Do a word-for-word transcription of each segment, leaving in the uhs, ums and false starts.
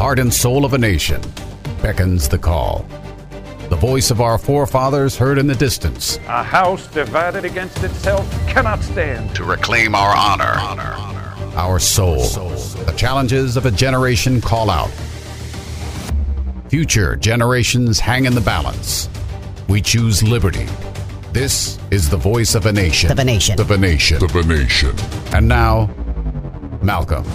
heart and soul of a nation, beckons the call. The voice of our forefathers heard in the distance. A house divided against itself cannot stand. To reclaim our honor, honor, our soul. The challenges of a generation call out. Future generations hang in the balance. We choose liberty. This is the voice of a nation. Of a nation. Of a nation. Of a nation. And now, Malcolm.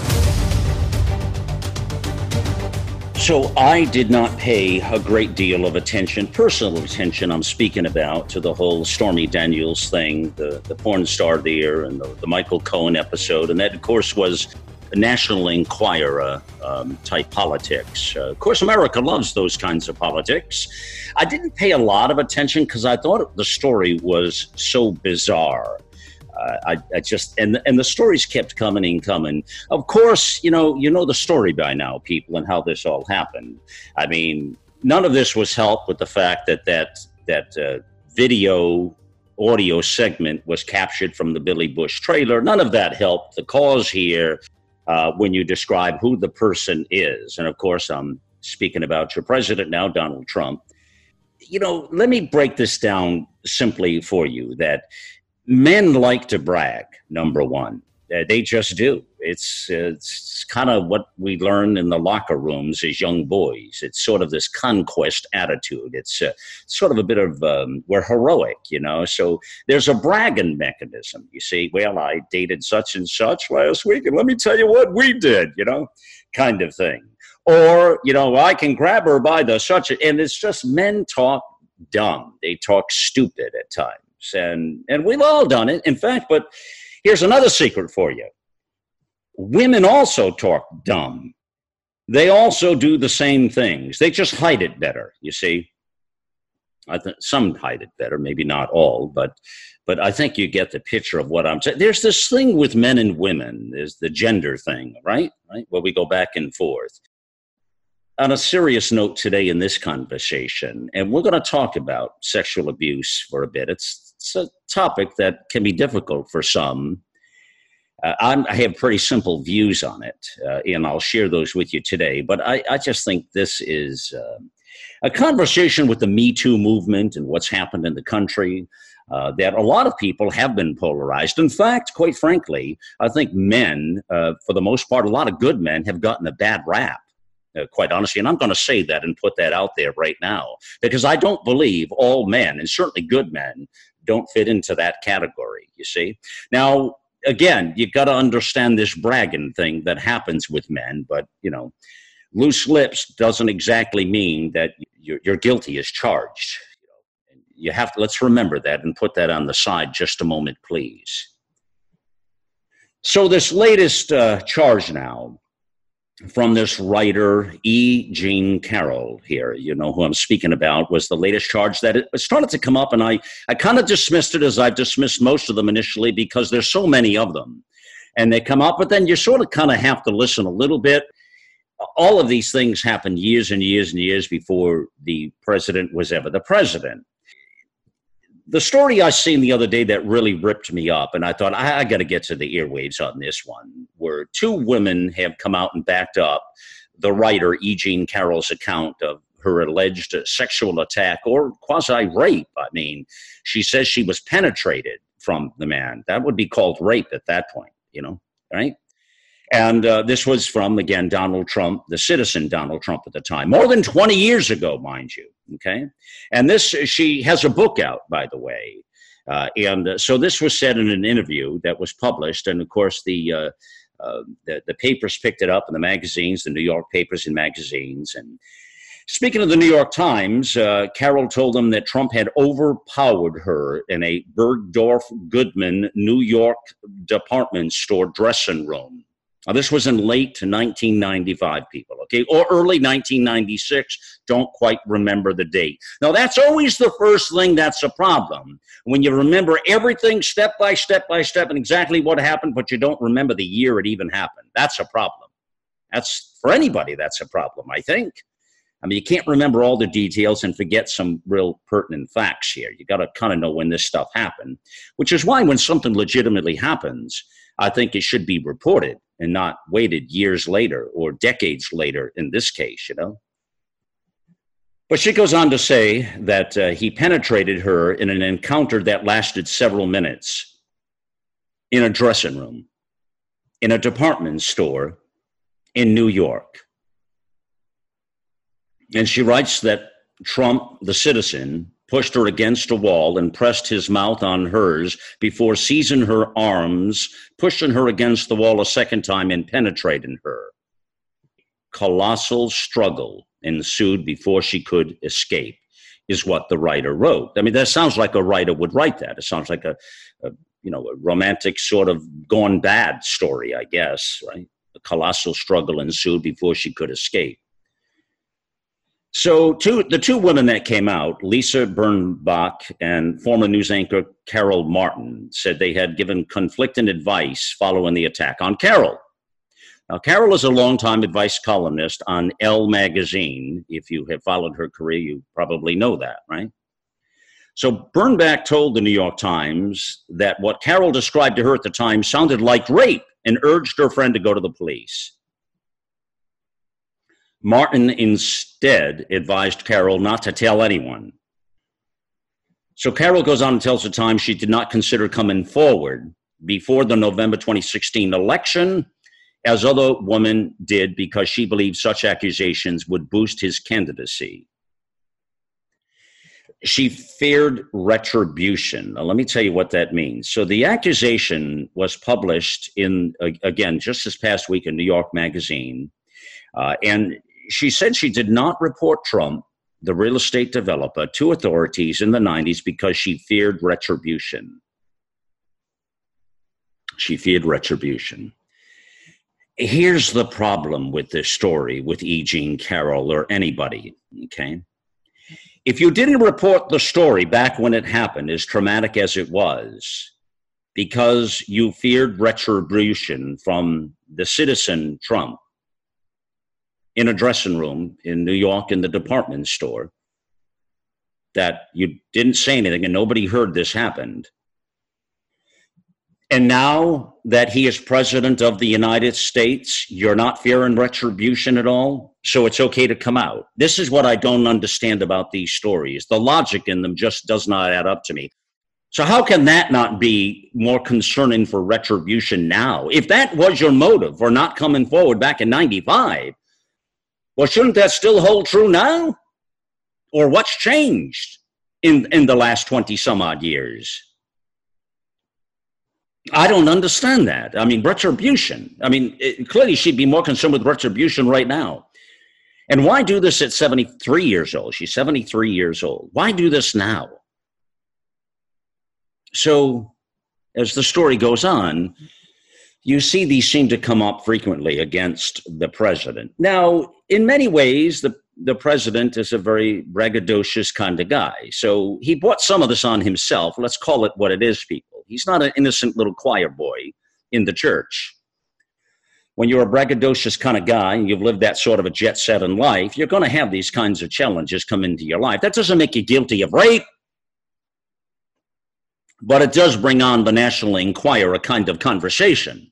So I did not pay a great deal of attention, personal attention I'm speaking about, to the whole Stormy Daniels thing, the, the porn star there, and the, the Michael Cohen episode. And that, of course, was a National Enquirer um, type politics. Uh, of course, America loves those kinds of politics. I didn't pay a lot of attention because I thought the story was so bizarre. Uh, I, I just and and the stories kept coming and coming. Of course, you know you know the story by now, people, and how this all happened. I mean, none of this was helped with the fact that that that uh, video audio segment was captured from the Billy Bush trailer. None of that helped the cause here uh, when you describe who the person is. And of course, I'm speaking about your president now, Donald Trump. You know, let me break this down simply for you that. Men like to brag, number one. Uh, they just do. It's it's kind of what we learn in the locker rooms as young boys. It's sort of this conquest attitude. It's uh, sort of a bit of, um, we're heroic, you know. So there's a bragging mechanism. You see, well, I dated such and such last week, and let me tell you what we did, you know, kind of thing. Or, you know, I can grab her by the such, and it's just men talk dumb. They talk stupid at times. And and we've all done it, in fact, but here's another secret for you. Women also talk dumb. They also do the same things. They just hide it better, you see. I think some hide it better, maybe not all, but but I think you get the picture of what I'm saying. There's this thing with men and women, there's the gender thing, right? Right? Where we go back and forth. On a serious note today in this conversation, and we're going to talk about sexual abuse for a bit. It's, it's a topic that can be difficult for some. Uh, I'm, I have pretty simple views on it, uh, and I'll share those with you today. But I, I just think this is uh, a conversation with the Me Too movement and what's happened in the country, uh, that a lot of people have been polarized. In fact, quite frankly, I think men, uh, for the most part, a lot of good men have gotten a bad rap. Uh, quite honestly, and I'm going to say that and put that out there right now, because I don't believe all men, and certainly good men, don't fit into that category, you see. Now, again, you got to understand this bragging thing that happens with men, but, you know, loose lips doesn't exactly mean that you're, you're guilty as charged. You know, you have to, let's remember that and put that on the side just a moment, please. So this latest uh, charge now, from this writer, E. Jean Carroll here, you know who I'm speaking about, was the latest charge that it started to come up, and I, I kind of dismissed it as I've dismissed most of them initially because there's so many of them. And they come up, but then you sort of kind of have to listen a little bit. All of these things happened years and years and years before the president was ever the president. The story I seen the other day that really ripped me up, and I thought, I, I got to get to the earwaves on this one, where two women have come out and backed up the writer E. Jean Carroll's account of her alleged sexual attack or quasi-rape. I mean, she says she was penetrated from the man. That would be called rape at that point, you know, right? And uh, this was from, again, Donald Trump, the citizen Donald Trump at the time, more than twenty years ago, mind you, okay? And this, she has a book out, by the way. Uh, and uh, so this was said in an interview that was published, and of course the, uh, uh, the the papers picked it up in the magazines, the New York papers and magazines. And speaking of the New York Times, uh, Carroll told them that Trump had overpowered her in a Bergdorf Goodman New York department store dressing room. Now, this was in late nineteen ninety-five, people, okay, or early nineteen ninety-six. Don't quite remember the date. Now, that's always the first thing that's a problem. When you remember everything step by step by step and exactly what happened, but you don't remember the year it even happened. That's a problem. That's, for anybody, that's a problem, I think. I mean, you can't remember all the details and forget some real pertinent facts here. You got to kind of know when this stuff happened, which is why when something legitimately happens, I think it should be reported and not waited years later or decades later in this case, you know. But she goes on to say that uh, he penetrated her in an encounter that lasted several minutes in a dressing room, in a department store in New York. And she writes that Trump, the citizen, pushed her against a wall and pressed his mouth on hers before seizing her arms, pushing her against the wall a second time and penetrating her. Colossal struggle ensued before she could escape, is what the writer wrote. I mean, that sounds like a writer would write that. It sounds like a, a you know, a romantic sort of gone bad story, I guess, right? A colossal struggle ensued before she could escape. So two, the two women that came out, Lisa Birnbach and former news anchor Carol Martin, said they had given conflicting advice following the attack on Carol. Now, Carol is a longtime advice columnist on Elle magazine. If you have followed her career, you probably know that, right? So Birnbach told the New York Times that what Carol described to her at the time sounded like rape and urged her friend to go to the police. Martin instead advised Carol not to tell anyone. So Carol goes on and tells the Times she did not consider coming forward before the November twenty sixteen election, as other women did, because she believed such accusations would boost his candidacy. She feared retribution. Now, let me tell you what that means. So the accusation was published in, again, just this past week in New York Magazine. Uh, and she said she did not report Trump, the real estate developer, to authorities in the nineties because she feared retribution. She feared retribution. Here's the problem with this story with E. Jean Carroll or anybody, okay? If you didn't report the story back when it happened, as traumatic as it was, because you feared retribution from the citizen Trump in a dressing room in New York in the department store, that you didn't say anything and nobody heard this happened. And now that he is president of the United States, you're not fearing retribution at all, so it's okay to come out. This is what I don't understand about these stories. The logic in them just does not add up to me. So how can that not be more concerning for retribution now? If that was your motive for not coming forward back in ninety-five, well, shouldn't that still hold true now? Or what's changed in, in the last twenty some odd years? I don't understand that. I mean, retribution. I mean, it, clearly she'd be more concerned with retribution right now. And why do this at seventy-three years old? She's seventy-three years old. Why do this now? So as the story goes on, you see these seem to come up frequently against the president. Now, in many ways, the, the president is a very braggadocious kind of guy. So he brought some of this on himself. Let's call it what it is, people. He's not an innocent little choir boy in the church. When you're a braggadocious kind of guy and you've lived that sort of a jet set in life, you're going to have these kinds of challenges come into your life. That doesn't make you guilty of rape, but it does bring on the National Enquirer a kind of conversation.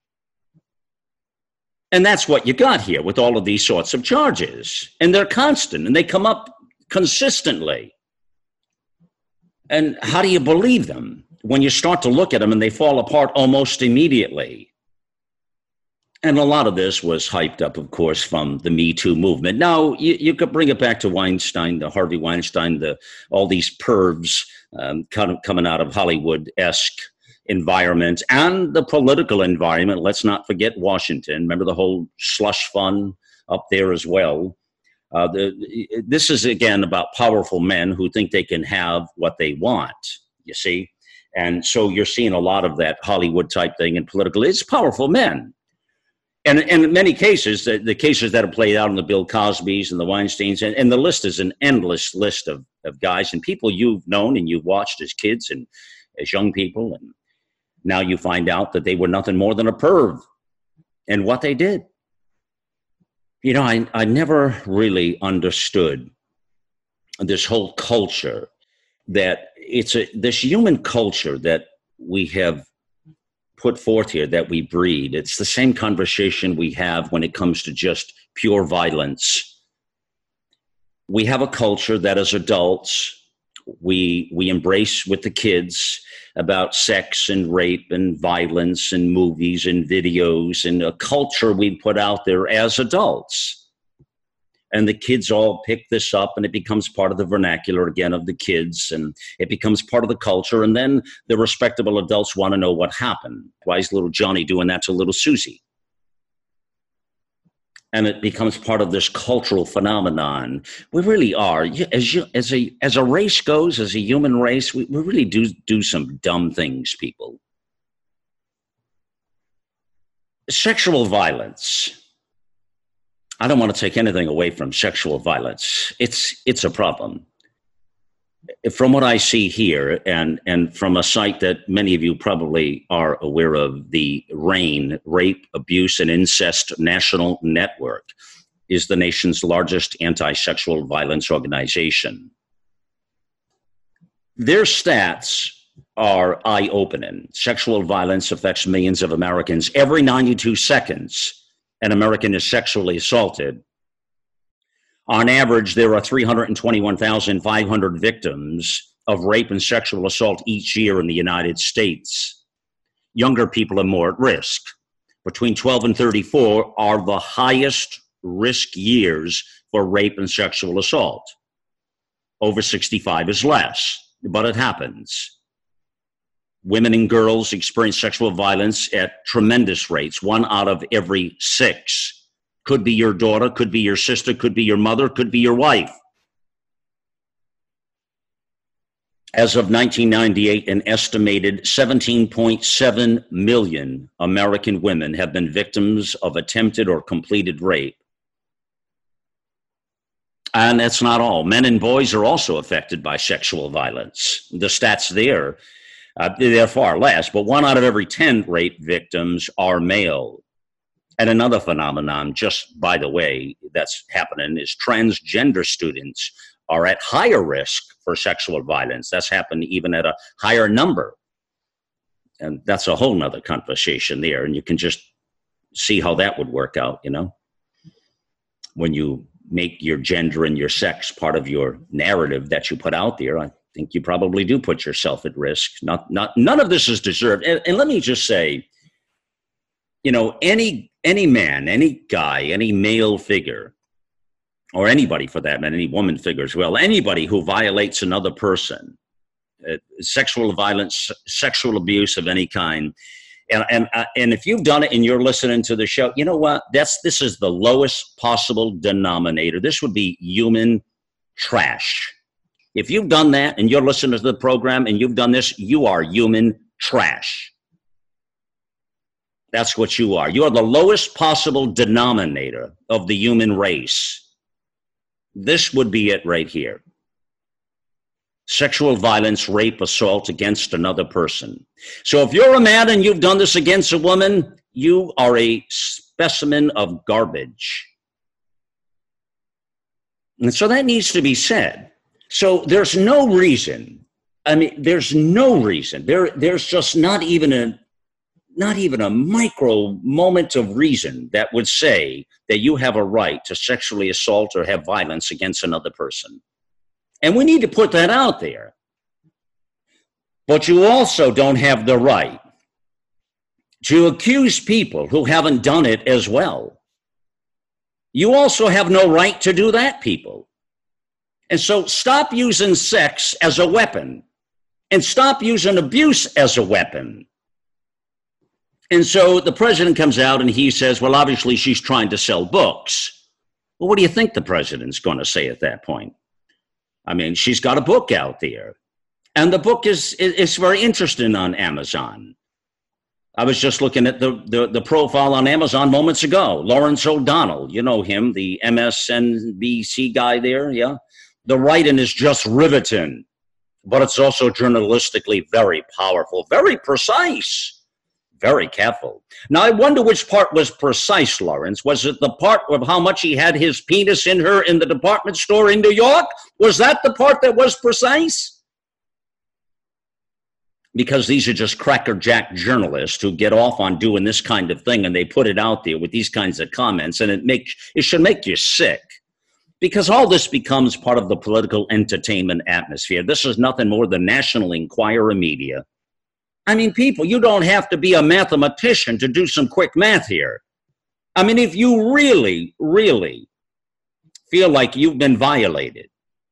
And that's what you got here with all of these sorts of charges. And they're constant and they come up consistently. And how do you believe them when you start to look at them and they fall apart almost immediately? And a lot of this was hyped up, of course, from the Me Too movement. Now, you, you could bring it back to Weinstein, the Harvey Weinstein, the all these pervs um, kind of coming out of Hollywood-esque environment and the political environment. Let's not forget Washington. Remember the whole slush fund up there as well. Uh, the, this is, again, about powerful men who think they can have what they want, you see? And so you're seeing a lot of that Hollywood type thing and political. It's powerful men. And, and in many cases, the, the cases that have played out in the Bill Cosbys and the Weinsteins, and, and the list is an endless list of, of guys and people you've known and you've watched as kids and as young people. And now you find out that they were nothing more than a perv and what they did. You know, I, I never really understood this whole culture that it's a, this human culture that we have put forth here that we breed. It's the same conversation we have when it comes to just pure violence. We have a culture that as adults, we we embrace with the kids about sex and rape and violence and movies and videos and a culture we put out there as adults. And the kids all pick this up and it becomes part of the vernacular again of the kids and it becomes part of the culture. And then the respectable adults want to know what happened. Why is little Johnny doing that to little Susie? And it becomes part of this cultural phenomenon. We really are, as you, as a as a race goes, as a human race, we, we really do do some dumb things, people. Sexual violence. I don't want to take anything away from sexual violence. It's it's a problem. From what I see here, and, and from a site that many of you probably are aware of, the RAINN, Rape, Abuse, and Incest National Network, is the nation's largest anti-sexual violence organization. Their stats are eye-opening. Sexual violence affects millions of Americans. Every ninety-two seconds, an American is sexually assaulted. On average, there are three hundred twenty-one thousand five hundred victims of rape and sexual assault each year in the United States. Younger people are more at risk. Between twelve and thirty-four are the highest risk years for rape and sexual assault. Over sixty-five is less, but it happens. Women and girls experience sexual violence at tremendous rates, one out of every six. Could be your daughter, could be your sister, could be your mother, could be your wife. As of nineteen ninety-eight, an estimated seventeen point seven million American women have been victims of attempted or completed rape. And that's not all. Men and boys are also affected by sexual violence. The stats there, uh, they're far less, but one out of every ten rape victims are male. And another phenomenon, just by the way, that's happening is transgender students are at higher risk for sexual violence. That's happened even at a higher number. And that's a whole nother conversation there. And you can just see how that would work out, you know, when you make your gender and your sex part of your narrative that you put out there. I think you probably do put yourself at risk. Not, not, none of this is deserved. And, and let me just say, you know, any any man, any guy, any male figure, or anybody for that matter, any woman figure as well, anybody who violates another person, uh, sexual violence, sexual abuse of any kind, and and uh, and if you've done it and you're listening to the show, you know what? That's this is the lowest possible denominator. This would be human trash. If you've done that and you're listening to the program and you've done this, you are human trash. That's what you are. You are the lowest possible denominator of the human race. This would be it right here. Sexual violence, rape, assault against another person. So if you're a man and you've done this against a woman, you are a specimen of garbage. And so that needs to be said. So there's no reason. I mean, there's no reason. There, there's just not even a Not even a micro moment of reason that would say that you have a right to sexually assault or have violence against another person. And we need to put that out there. But you also don't have the right to accuse people who haven't done it as well. You also have no right to do that, people. And so stop using sex as a weapon and stop using abuse as a weapon. And so the president comes out and he says, well, obviously she's trying to sell books. Well, what do you think the president's going to say at that point? I mean, she's got a book out there. And the book is, is very interesting on Amazon. I was just looking at the, the, the profile on Amazon moments ago. Lawrence O'Donnell, you know him, the M S N B C guy there, yeah? The writing is just riveting, but it's also journalistically very powerful, very precise. Very careful. Now, I wonder which part was precise, Lawrence. Was it the part of how much he had his penis in her in the department store in New York? Was that the part that was precise? because these are just crackerjack journalists who get off on doing this kind of thing, and they put it out there with these kinds of comments, and it makes it should make you sick, because all this becomes part of the political entertainment atmosphere. This is nothing more than National Enquirer media. I mean, people, you don't have to be a mathematician to do some quick math here. I mean, if you really, really feel like you've been violated,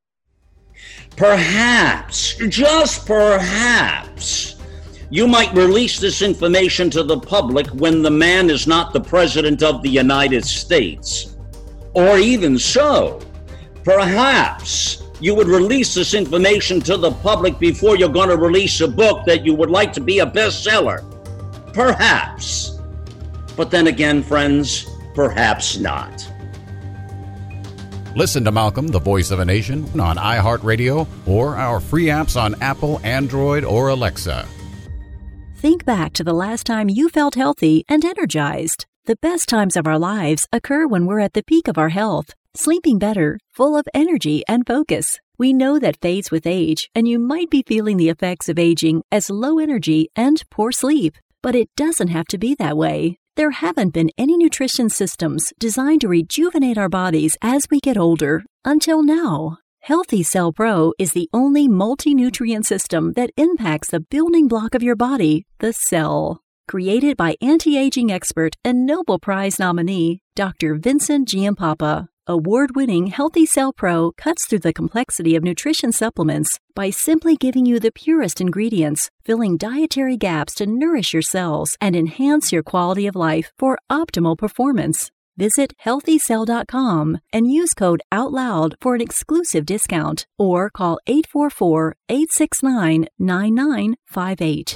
perhaps, just perhaps, you might release this information to the public when the man is not the president of the United States. Or even so, perhaps you would release this information to the public before you're going to release a book that you would like to be a bestseller. Perhaps. But then again, friends, perhaps not. Listen to Malcolm, the Voice of a Nation, on iHeartRadio or our free apps on Apple, Android, or Alexa. Think back to the last time you felt healthy and energized. The best times of our lives occur when we're at the peak of our health, sleeping better, full of energy and focus. We know that fades with age, and you might be feeling the effects of aging as low energy and poor sleep. But it doesn't have to be that way. There haven't been any nutrition systems designed to rejuvenate our bodies as we get older until now. Healthy Cell Pro is the only multi-nutrient system that impacts the building block of your body, the cell. Created by anti-aging expert and Nobel Prize nominee Doctor Vincent Giampapa, award-winning Healthy Cell Pro cuts through the complexity of nutrition supplements by simply giving you the purest ingredients, filling dietary gaps to nourish your cells and enhance your quality of life for optimal performance. Visit healthy cell dot com and use code OUTLOUD for an exclusive discount, or call eight four four, eight six nine, nine nine five eight.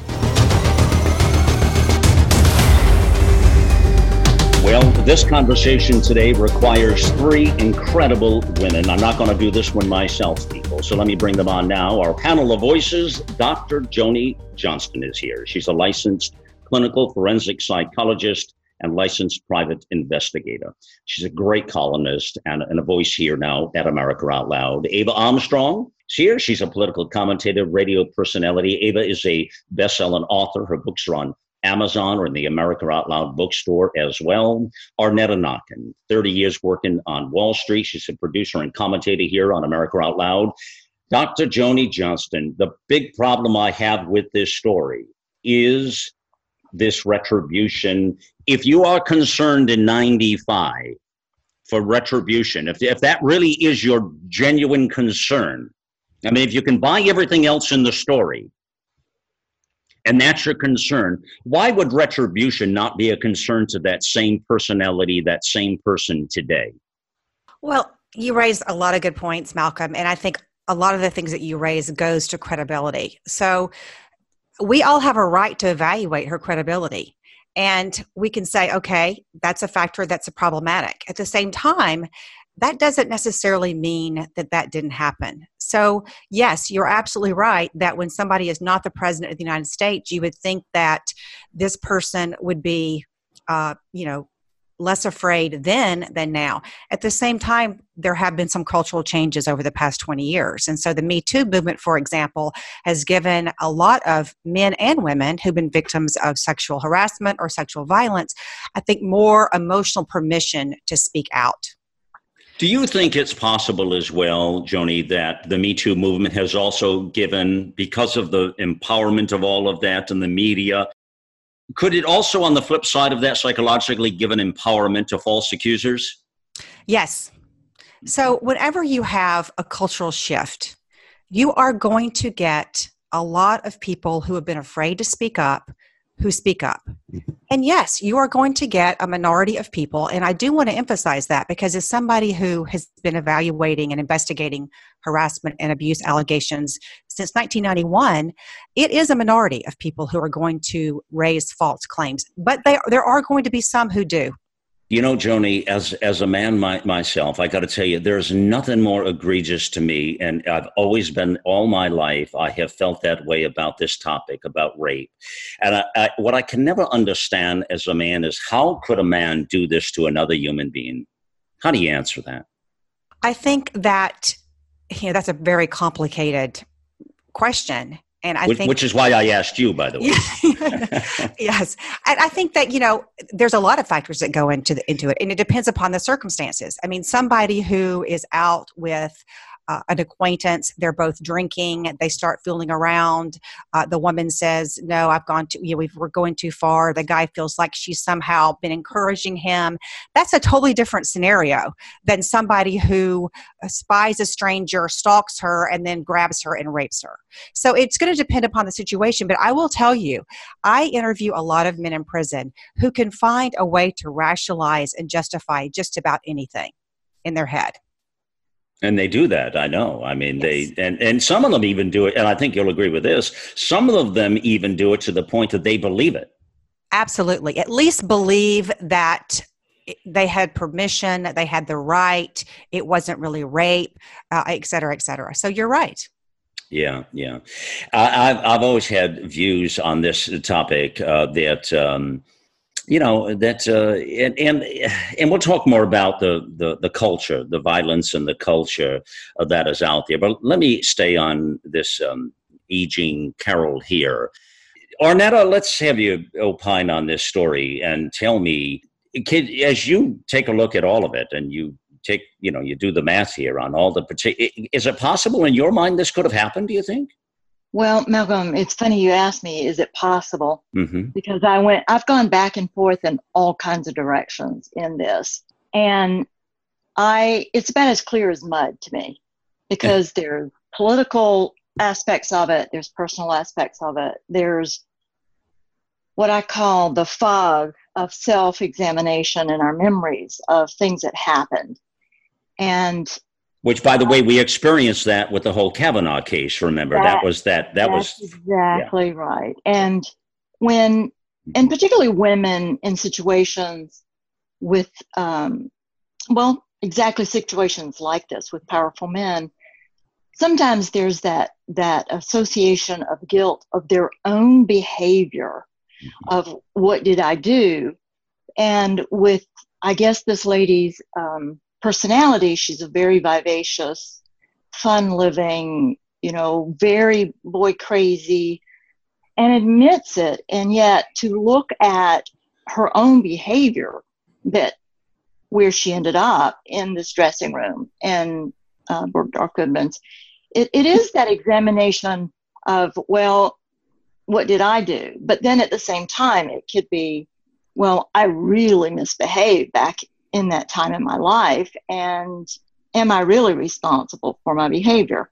Well, this conversation today requires three incredible women. I'm not going to do this one myself, people, so let me bring them on now. Our panel of voices, Doctor Joni Johnston is here. She's a licensed clinical forensic psychologist and licensed private investigator. She's a great columnist and, and a voice here now at America Out Loud. Ava Armstrong is here. She's a political commentator, radio personality. Ava is a best-selling author. Her books are on Amazon or in the America Out Loud bookstore as well. Arnetta Nachen, thirty years working on Wall Street. She's a producer and commentator here on America Out Loud. Doctor Joni Johnston, the big problem I have with this story is this retribution. If you are concerned in ninety-five for retribution, if, if that really is your genuine concern, I mean, if you can buy everything else in the story, and that's your concern, why would retribution not be a concern to that same personality, that same person today? Well, you raised a lot of good points, Malcolm, and I think a lot of the things that you raise goes to credibility. So we all have a right to evaluate her credibility, and we can say, okay, that's a factor that's a problematic. At the same time, that doesn't necessarily mean that that didn't happen. So yes, you're absolutely right that when somebody is not the president of the United States, you would think that this person would be, uh, you know, less afraid then than now. At the same time, there have been some cultural changes over the past twenty years. And so the Me Too movement, for example, has given a lot of men and women who've been victims of sexual harassment or sexual violence, I think, more emotional permission to speak out. Do you think it's possible as well, Joni, that the Me Too movement has also given, because of the empowerment of all of that and the media, could it also, on the flip side of that, psychologically give an empowerment to false accusers? Yes. So whenever you have a cultural shift, you are going to get a lot of people who have been afraid to speak up, who speak up. And yes, you are going to get a minority of people. And I do want to emphasize that, because as somebody who has been evaluating and investigating harassment and abuse allegations since nineteen ninety-one, it is a minority of people who are going to raise false claims. But they, there are going to be some who do. You know, Joni, as as a man my, myself, I got to tell you, there's nothing more egregious to me, and I've always been, all my life, I have felt that way about this topic, about rape. And I, I, what I can never understand as a man is, how could a man do this to another human being? How do you answer that? I think that, you know, that's a very complicated question. And I which, think, which is why I asked you, by the way. yes, and I think that, you know, there's a lot of factors that go into the, into it, and it depends upon the circumstances. I mean, somebody who is out with Uh, an acquaintance, they're both drinking, they start fooling around. Uh, the woman says, no, I've gone too, you know, we've, we're going too far. The guy feels like she's somehow been encouraging him. That's a totally different scenario than somebody who spies a stranger, stalks her, and then grabs her and rapes her. So it's going to depend upon the situation. But I will tell you, I interview a lot of men in prison who can find a way to rationalize and justify just about anything in their head. And they do that, I know. I mean, yes. they and, and some of them even do it, and I think you'll agree with this, some of them even do it to the point that they believe it. Absolutely. At least believe that they had permission, they had the right, it wasn't really rape, uh, et cetera, et cetera. So you're right. Yeah, yeah. I, I've, I've always had views on this topic uh, that... Um, You know, that, uh, and, and and we'll talk more about the, the, the culture, the violence and the culture uh, that is out there. But let me stay on this um, E. Jean Carroll here. Arnetta, let's have you opine on this story and tell me, kid, as you take a look at all of it and you take, you know, you do the math here on all the particular, is it possible in your mind this could have happened, do you think? Well, Malcolm, it's funny you asked me, is it possible? Mm-hmm. Because I went, I've gone back and forth in all kinds of directions in this. And I, it's about as clear as mud to me, because there's political aspects of it. There's personal aspects of it. There's what I call the fog of self-examination in our memories of things that happened. And Which, by the way, we experienced that with the whole Kavanaugh case. Remember, that, that was that. That was exactly yeah. right. And when, and particularly women in situations with, um, well, exactly situations like this with powerful men, sometimes there's that that association of guilt of their own behavior, mm-hmm. of what did I do, and with, I guess, this lady's. Um, personality, she's a very vivacious, fun-living, you know, very boy crazy, and admits it. And yet to look at her own behavior, that where she ended up in this dressing room and uh, Bergdorf Goodman's, it, it is that examination of, well, what did I do? But then at the same time, it could be, well, I really misbehaved back in that time in my life, and am I really responsible for my behavior?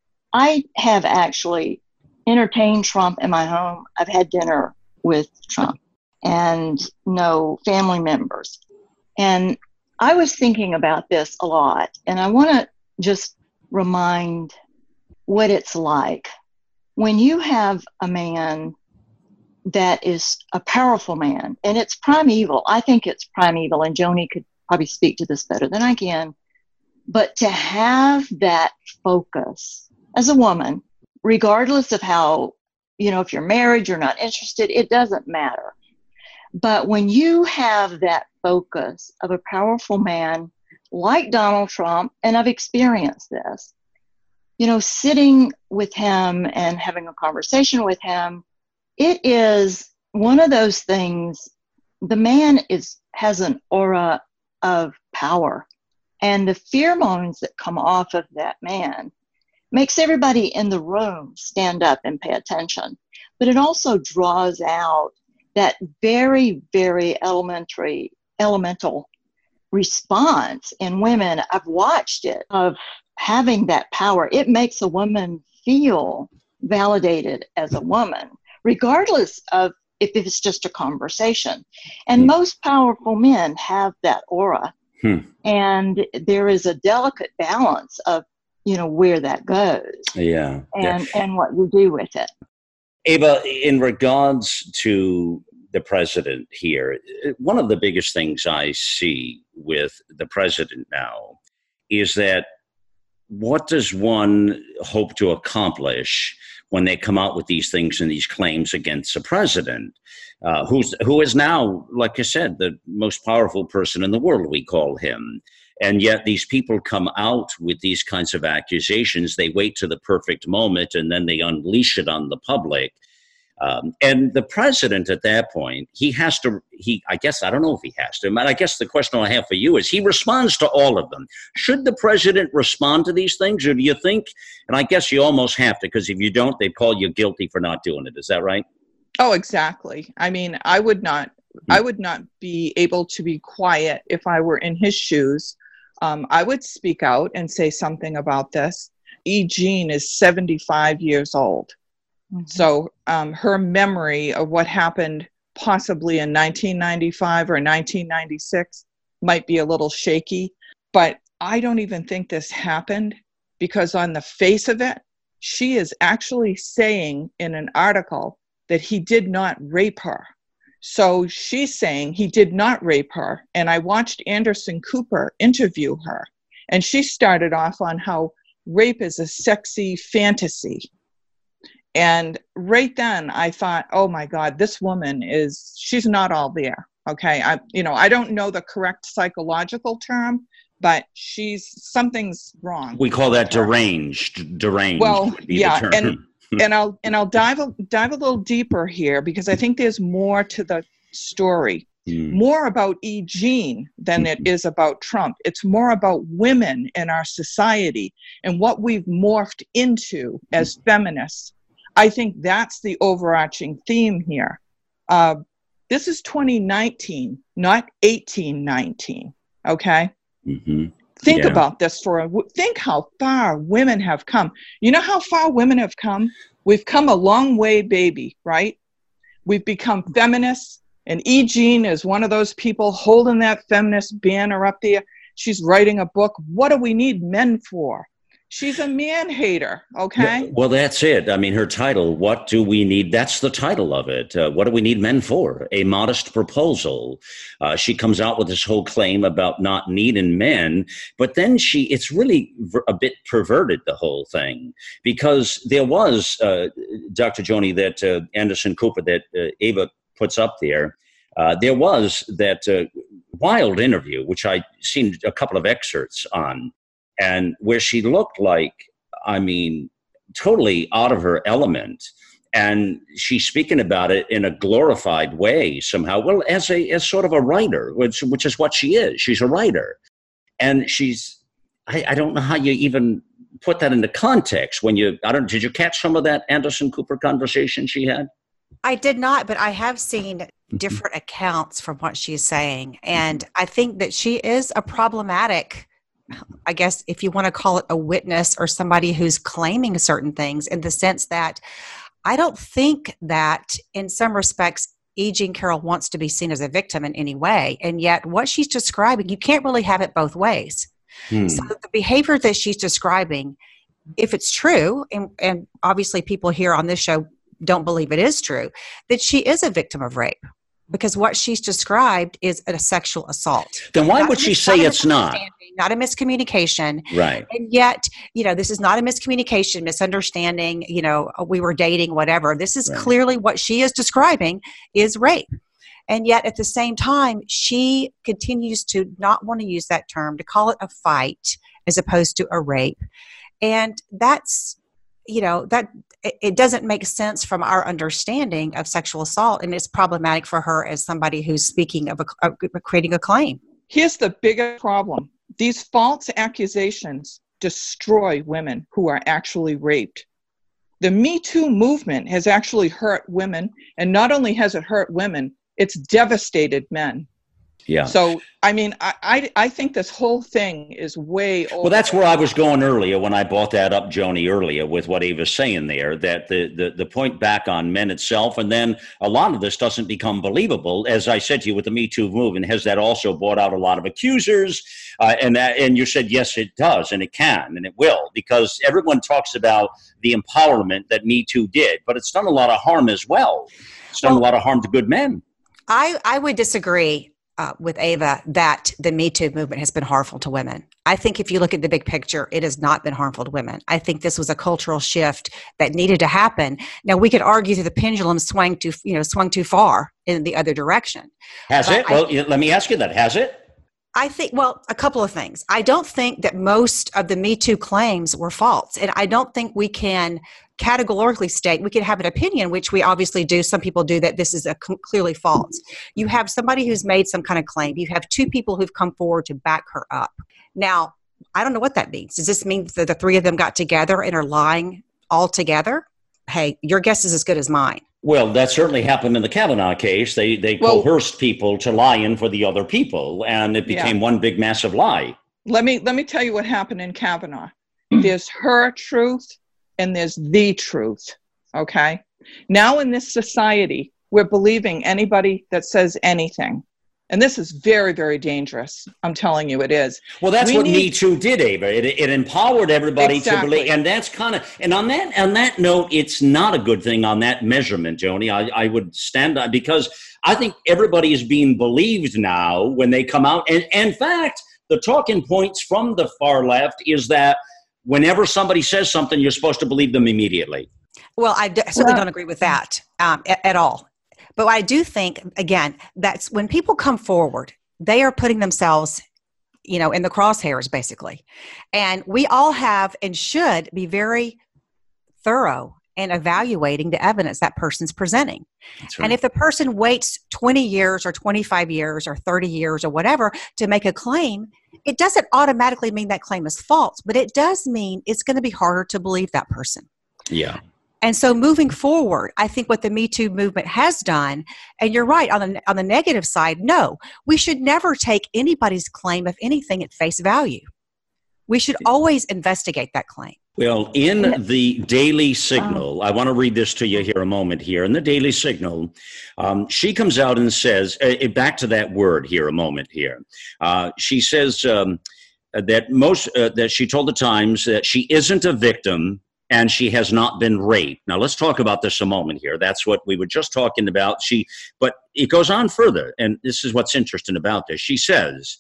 I have actually entertained Trump in my home. I've had dinner with Trump and no family members. And I was thinking about this a lot, and I want to just remind what it's like when you have a man that is a powerful man, and it's primeval. I think it's primeval, and Joni could probably speak to this better than I can. But to have that focus as a woman, regardless of how, you know, if you're married, you're not interested, it doesn't matter. But when you have that focus of a powerful man like Donald Trump, and I've experienced this, you know, sitting with him and having a conversation with him, it is one of those things. The man is has an aura of power, and the pheromones that come off of that man makes everybody in the room stand up and pay attention. But it also draws out that very, very elementary, elemental response in women. I've watched it, of having that power. It makes a woman feel validated as a woman, regardless of if it's just a conversation. And hmm. most powerful men have that aura. Hmm. And there is a delicate balance of, you know, where that goes. Yeah. And, yeah. and what you do with it. Ava, in regards to the president here, one of the biggest things I see with the president now is that what does one hope to accomplish when they come out with these things and these claims against the president, uh, who's who is now, like I said, the most powerful person in the world, we call him. And yet these people come out with these kinds of accusations. They wait to the perfect moment and then they unleash it on the public. Um, and the president at that point, he has to, he, I guess, I don't know if he has to, but I guess the question I have for you is he responds to all of them. Should the president respond to these things, or do you think, and I guess you almost have to, because if you don't, they call you guilty for not doing it. Is that right? Oh, exactly. I mean, I would not, I would not be able to be quiet if I were in his shoes. Um, I would speak out and say something about this. E. Jean is seventy-five years old. Mm-hmm. So um, her memory of what happened possibly in nineteen ninety-five or nineteen ninety-six might be a little shaky. But I don't even think this happened, because on the face of it, she is actually saying in an article that he did not rape her. So she's saying he did not rape her. And I watched Anderson Cooper interview her. And she started off on how rape is a sexy fantasy. And right then I thought, oh my God, this woman is, she's not all there. Okay. I, you know, I don't know the correct psychological term, but she's, something's wrong. We call that deranged, deranged. Well, yeah. And, and I'll, and I'll dive, a, dive a little deeper here, because I think there's more to the story, mm. more about E. Jean than mm. it is about Trump. It's more about women in our society and what we've morphed into as feminists. I think that's the overarching theme here. Uh, this is twenty nineteen, not eighteen nineteen, okay? Mm-hmm. Think yeah. about this for a, think how far women have come. You know how far women have come? We've come a long way, baby, right? We've become feminists, and E. Jean is one of those people holding that feminist banner up there. She's writing a book. What do we need men for? She's a man hater, okay? Yeah, well, that's it. I mean, her title, What Do We Need? That's the title of it. Uh, what do we need men for? A Modest Proposal. Uh, she comes out with this whole claim about not needing men, but then she, it's really a bit perverted, the whole thing, because there was, uh, Doctor Joni, that uh, Anderson Cooper, that uh, Ava puts up there, uh, there was that uh, wild interview, which I seen a couple of excerpts on, and where she looked like, I mean, totally out of her element. And she's speaking about it in a glorified way somehow. Well, as a as sort of a writer, which which is what she is. She's a writer. And she's, I, I don't know how you even put that into context when you, I don't, did you catch some of that Anderson Cooper conversation she had? I did not, but I have seen different accounts from what she's saying. And I think that she is a problematic, I guess, if you want to call it a witness or somebody who's claiming certain things, in the sense that I don't think that in some respects, E. Jean Carroll wants to be seen as a victim in any way. And yet what she's describing, you can't really have it both ways. Hmm. So the behavior that she's describing, if it's true, and, and obviously people here on this show don't believe it is true, that she is a victim of rape. Because what she's described is a sexual assault. Then why not would she say it's not? Not a miscommunication. Right. And yet, you know, this is not a miscommunication, misunderstanding, you know, we were dating, whatever. This is right. Clearly what she is describing is rape. And yet at the same time, she continues to not want to use that term, to call it a fight as opposed to a rape. And that's, you know, that it doesn't make sense from our understanding of sexual assault, and it's problematic for her as somebody who's speaking of, a, of creating a claim. Here's the bigger problem. These false accusations destroy women who are actually raped. The Me Too movement has actually hurt women, and not only has it hurt women, it's devastated men. Yeah. So, I mean, I, I I think this whole thing is way over. Well, that's where I was going earlier when I brought that up, Joni, earlier with what Ava's saying there, that the, the, the point back on men itself, and then a lot of this doesn't become believable. As I said to you with the Me Too movement, has that also brought out a lot of accusers? Uh, and that, and you said, yes, it does, and it can, and it will, because everyone talks about the empowerment that Me Too did, but it's done a lot of harm as well. It's done well, a lot of harm to good men. I, I would disagree. uh, with Ava that the Me Too movement has been harmful to women. I think if you look at the big picture, it has not been harmful to women. I think this was a cultural shift that needed to happen. Now, we could argue that the pendulum swung too, you know, swung too far in the other direction. Has But it? I- Well, let me ask you that. Has it? I think, well, a couple of things. I don't think that most of the Me Too claims were false. And I don't think we can categorically state, we can have an opinion, which we obviously do. Some people do, that this is a c- clearly false. You have somebody who's made some kind of claim. You have two people who've come forward to back her up. Now, I don't know what that means. Does this mean that the three of them got together and are lying all together? Hey, your guess is as good as mine. Well, that certainly happened in the Kavanaugh case. They they Well- coerced people to lie in for the other people, and it became Yeah. one big massive lie. Let me let me tell you what happened in Kavanaugh. There's her truth and there's the truth. Okay. Now in this society, we're believing anybody that says anything. And this is very, very dangerous. I'm telling you, it is. Well, that's We what need- Me Too did, Ava. It, it empowered everybody Exactly. to believe, and that's kind of. And on that on that note, it's not a good thing on that measurement, Joni. I, I would stand on, because I think everybody is being believed now when they come out. And, and in fact, the talking points from the far left is that whenever somebody says something, you're supposed to believe them immediately. Well, I d- certainly Well- don't agree with that um, a- at all. But I do think, again, that's when people come forward, they are putting themselves, you know, in the crosshairs, basically. And we all have and should be very thorough in evaluating the evidence that person's presenting. That's And if the person waits twenty years or twenty-five years or thirty years or whatever to make a claim, it doesn't automatically mean that claim is false, but it does mean it's going to be harder to believe that person. Yeah. And so moving forward, I think what the Me Too movement has done, and you're right, on the, on the negative side, no, we should never take anybody's claim of anything at face value. We should always investigate that claim. Well, in the Daily Signal, I want to read this to you here a moment here. In the Daily Signal, um, she comes out and says, uh, back to that word here a moment here. Uh, she says um, that most uh, that she told the Times that she isn't a victim and she has not been raped. Now, let's talk about this a moment here. That's what we were just talking about. She, but it goes on further, and this is what's interesting about this. She says,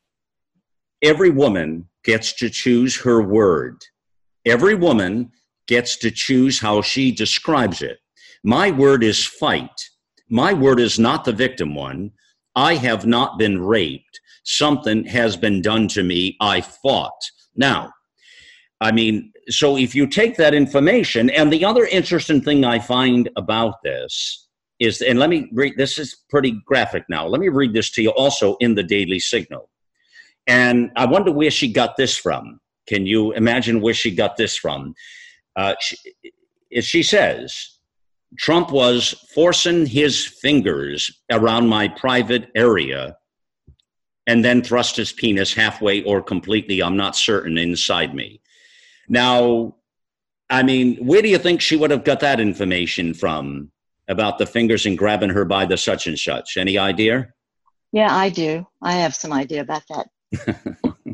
every woman gets to choose her word. Every woman gets to choose how she describes it. My word is fight. My word is not the victim one. I have not been raped. Something has been done to me. I fought. Now, I mean, so if you take that information, and the other interesting thing I find about this is, and let me read, this is pretty graphic now. Let me read this to you also in the Daily Signal. And I wonder where she got this from. Can you imagine where she got this from? Uh, she, she says, Trump was forcing his fingers around my private area and then thrust his penis halfway or completely, I'm not certain, inside me. Now, I mean, where do you think she would have got that information from about the fingers and grabbing her by the such and such? Any idea? Yeah, I do. I have some idea about that.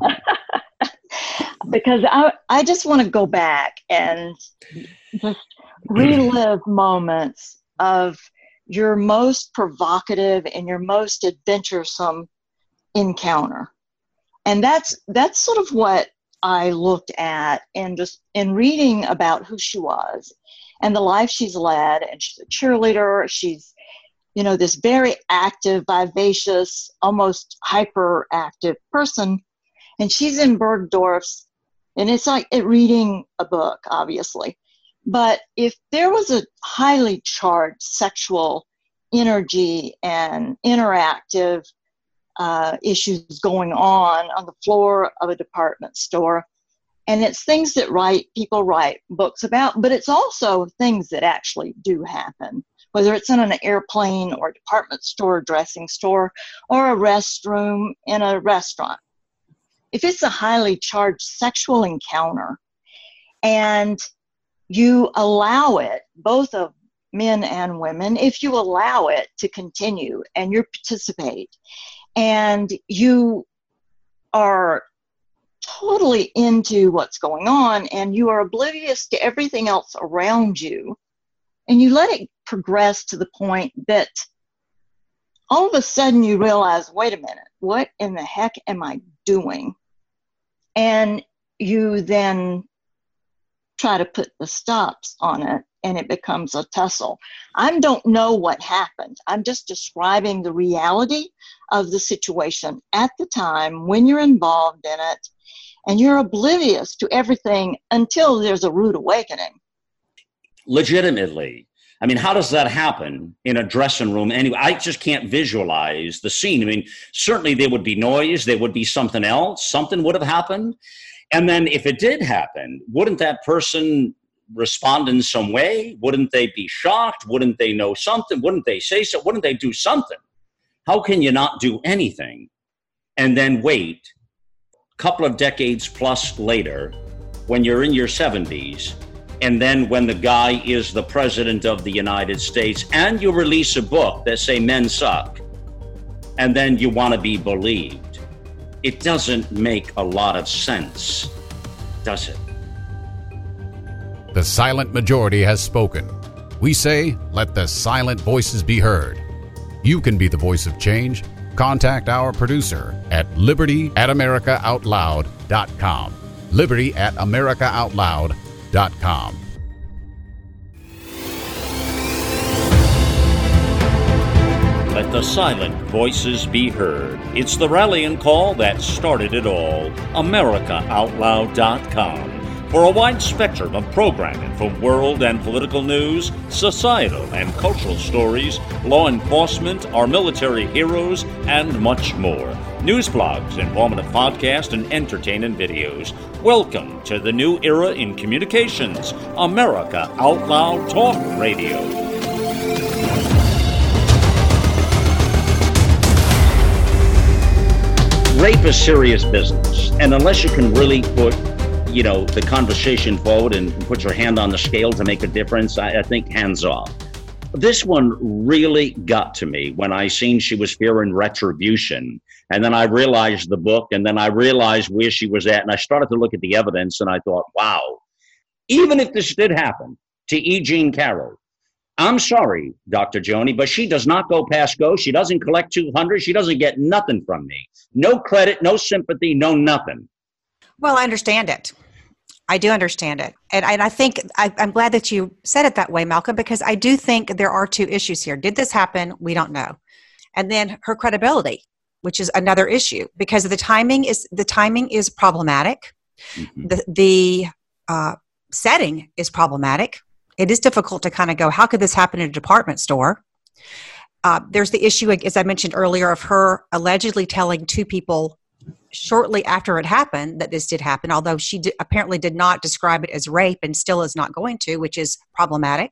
Because I, I just want to go back and just relive moments of your most provocative and your most adventuresome encounter. And that's that's sort of what I looked at and just in reading about who she was and the life she's led. And she's a cheerleader. She's, you know, this very active, vivacious, almost hyperactive person. And she's in Bergdorf's, and it's like it reading a book, obviously. But if there was a highly charged sexual energy and interactive uh, issues going on on the floor of a department store, and it's things that write people write books about, but it's also things that actually do happen, whether it's in an airplane or a department store, dressing store, or a restroom in a restaurant. If it's a highly charged sexual encounter and you allow it, both of men and women, if you allow it to continue and you participate and you are totally into what's going on and you are oblivious to everything else around you and you let it progress to the point that all of a sudden you realize, wait a minute, what in the heck am I doing? And you then try to put the stops on it, and it becomes a tussle. I don't know what happened. I'm just describing the reality of the situation at the time when you're involved in it, and you're oblivious to everything until there's a rude awakening. Legitimately. I mean, how does that happen in a dressing room? Anyway, I just can't visualize the scene. I mean, certainly there would be noise, there would be something else, something would have happened. And then if it did happen, wouldn't that person respond in some way? Wouldn't they be shocked? Wouldn't they know something? Wouldn't they say so? Wouldn't they do something? How can you not do anything and then wait a couple of decades plus later when you're in your seventies, and then when the guy is the president of the United States, and you release a book that say men suck, and then you want to be believed? It doesn't make a lot of sense, does it? The silent majority has spoken. We say, let the silent voices be heard. You can be the voice of change. Contact our producer at liberty at america out loud dot com. liberty at america out loud dot com. Let the silent voices be heard. It's the rallying call that started it all. america out loud dot com. For a wide spectrum of programming from world and political news, societal and cultural stories, law enforcement, our military heroes, and much more. News blogs, informative podcasts, and entertaining videos. Welcome to the new era in communications, America Out Loud Talk Radio. Rape is serious business, and unless you can really put, you know, the conversation forward and put your hand on the scale to make a difference, I, I think hands off. This one really got to me when I seen she was fearing retribution, and then I realized the book, and then I realized where she was at, and I started to look at the evidence, and I thought, wow, even if this did happen to E. Jean Carroll, I'm sorry, Doctor Joni, but she does not go past go. She doesn't collect two hundred. She doesn't get nothing from me. No credit, no sympathy, no nothing. Well, I understand it. I do understand it. And, and I think I, I'm glad that you said it that way, Malcolm, because I do think there are two issues here. Did this happen? We don't know. And then her credibility, which is another issue, because the timing is the timing is problematic. Mm-hmm. The, the uh, setting is problematic. It is difficult to kind of go, how could this happen in a department store? Uh, there's the issue, as I mentioned earlier, of her allegedly telling two people shortly after it happened that this did happen, although she d- apparently did not describe it as rape and still is not going to, which is problematic.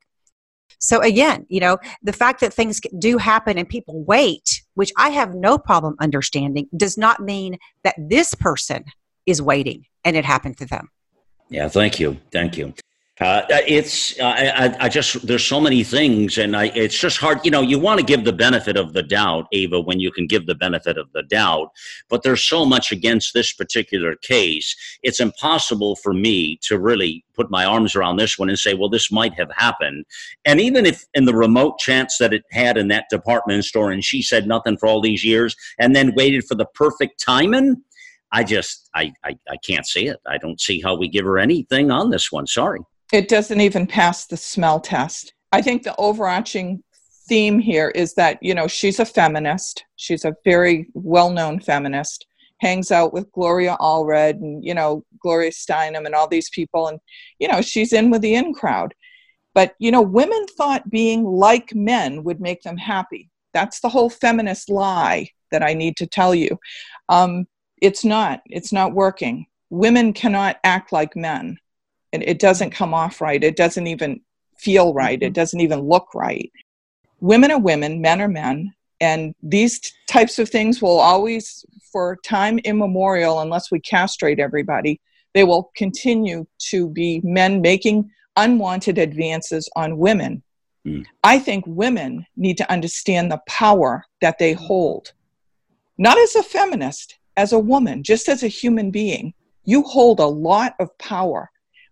So again, you know, the fact that things do happen and people wait, which I have no problem understanding, does not mean that this person is waiting and it happened to them. Yeah, thank you. Thank you. Uh, it's, uh, I, I just, there's so many things, and I, it's just hard. You know, you want to give the benefit of the doubt, Ava, when you can give the benefit of the doubt, but there's so much against this particular case. It's impossible for me to really put my arms around this one and say, well, this might have happened. And even if in the remote chance that it had in that department store and she said nothing for all these years and then waited for the perfect timing, I just, I, I, I can't see it. I don't see how we give her anything on this one. Sorry. It doesn't even pass the smell test. I think the overarching theme here is that, you know, she's a feminist. She's a very well-known feminist, hangs out with Gloria Allred and, you know, Gloria Steinem and all these people. And, you know, she's in with the in crowd. But, you know, women thought being like men would make them happy. That's the whole feminist lie that I need to tell you. Um, it's not. It's not working. Women cannot act like men. It, it doesn't come off right. It doesn't even feel right. It doesn't even look right. Women are women, men are men, and these t- types of things will always, for time immemorial, unless we castrate everybody, they will continue to be men making unwanted advances on women. Mm. I think women need to understand the power that they hold. Not as a feminist, as a woman, just as a human being. You hold a lot of power.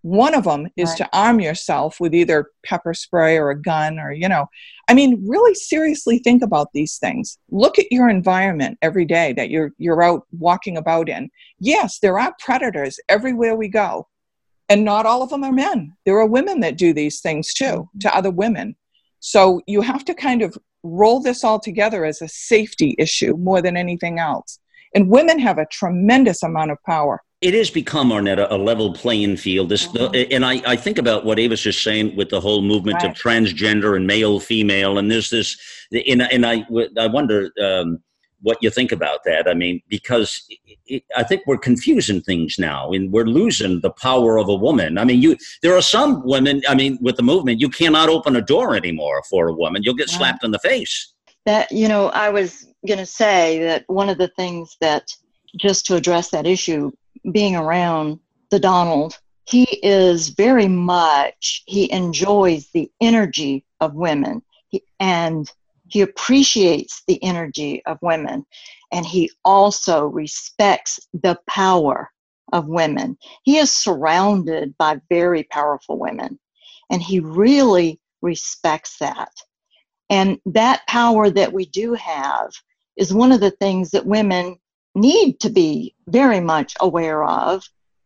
One of them is Right. to arm yourself with either pepper spray or a gun or, you know, I mean, really seriously think about these things. Look at your environment every day that you're you're out walking about in. Yes, there are predators everywhere we go. And not all of them are men. There are women that do these things too, to other women. So you have to kind of roll this all together as a safety issue more than anything else. And women have a tremendous amount of power. It has become, Arnetta, a level playing field. This, Mhm. the, and I, I think about what Ava's just saying with the whole movement Right. of transgender and male, female, and there's this, and, and I, I wonder um, what you think about that. I mean, because it, it, I think we're confusing things now, and we're losing the power of a woman. I mean, you there are some women, I mean, with the movement, you cannot open a door anymore for a woman. You'll get Right. slapped in the face. That, you know, I was going to say that one of the things that, just to address that issue, being around the Donald, he is very much, he enjoys the energy of women, he, and he appreciates the energy of women, and he also respects the power of women. He is surrounded by very powerful women, and he really respects that. And that power that we do have is one of the things that women need to be very much aware of,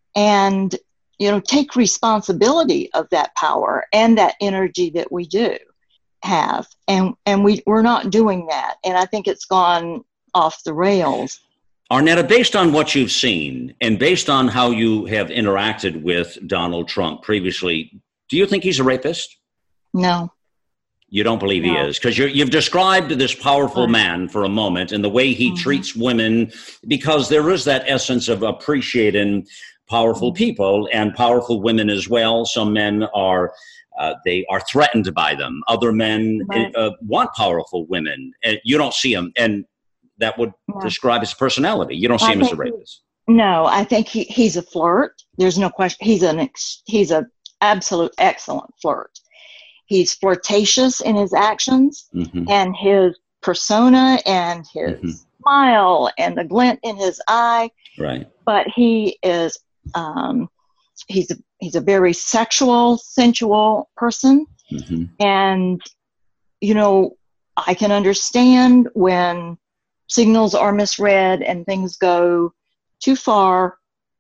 and, you know, take responsibility of that power and that energy that we do have. And and we, we're not doing that. And I think it's gone off the rails. Arnetta, based on what you've seen and based on how you have interacted with Donald Trump previously, do you think he's a rapist? No. You don't believe he No. is, because you've described this powerful Right. man for a moment and the way he Mhm. treats women, because there is that essence of appreciating powerful Mhm. people and powerful women as well. Some men are, uh, they are threatened by them. Other men Right. uh, want powerful women. And you don't see him, and that would Yeah. describe his personality. You don't see I him as a think he- rapist. No, I think he, he's a flirt. There's no question. He's an ex, he's a absolute excellent flirt. He's flirtatious in his actions, Mhm. and his persona and his Mhm. smile and the glint in his eye. Right. But he is um, he's a, he's a very sexual, sensual person, Mhm. and you know, I can understand when signals are misread and things go too far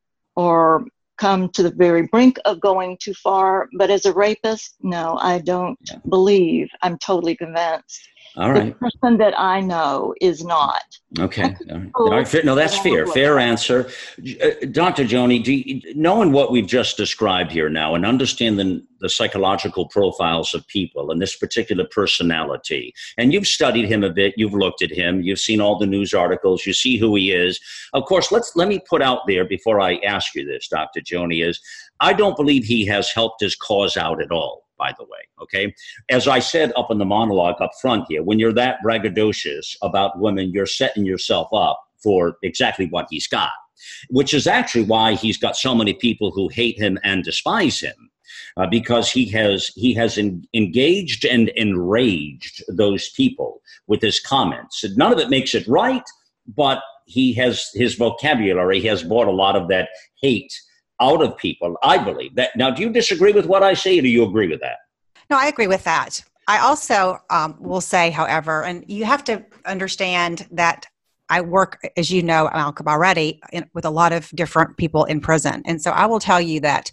or come to the very brink of going too far. But as a rapist, no, I don't Yeah. believe. I'm totally convinced. All The right. person that I know is not. Okay. All right. cool. All right. Fair- No, that's But I fair. will- Fair answer. Uh, Doctor Joni, do you, knowing what we've just described here now and understanding the psychological profiles of people and this particular personality, and you've studied him a bit, you've looked at him, you've seen all the news articles, you see who he is. Of course, let's let me put out there before I ask you this, Doctor Joni, is I don't believe he has helped his cause out at all, by the way, okay? As I said up in the monologue up front here, when you're that braggadocious about women, you're setting yourself up for exactly what he's got, which is actually why he's got so many people who hate him and despise him, uh, because he has he has en- engaged and enraged those people with his comments. None of it makes it right, but he has his vocabulary has brought a lot of that hate out of people, I believe. That now, do you disagree with what I say, or do you agree with that? No, I agree with that. I also um, will say, however, and you have to understand that I work, as you know, Malcolm, already in, with a lot of different people in prison. And so I will tell you that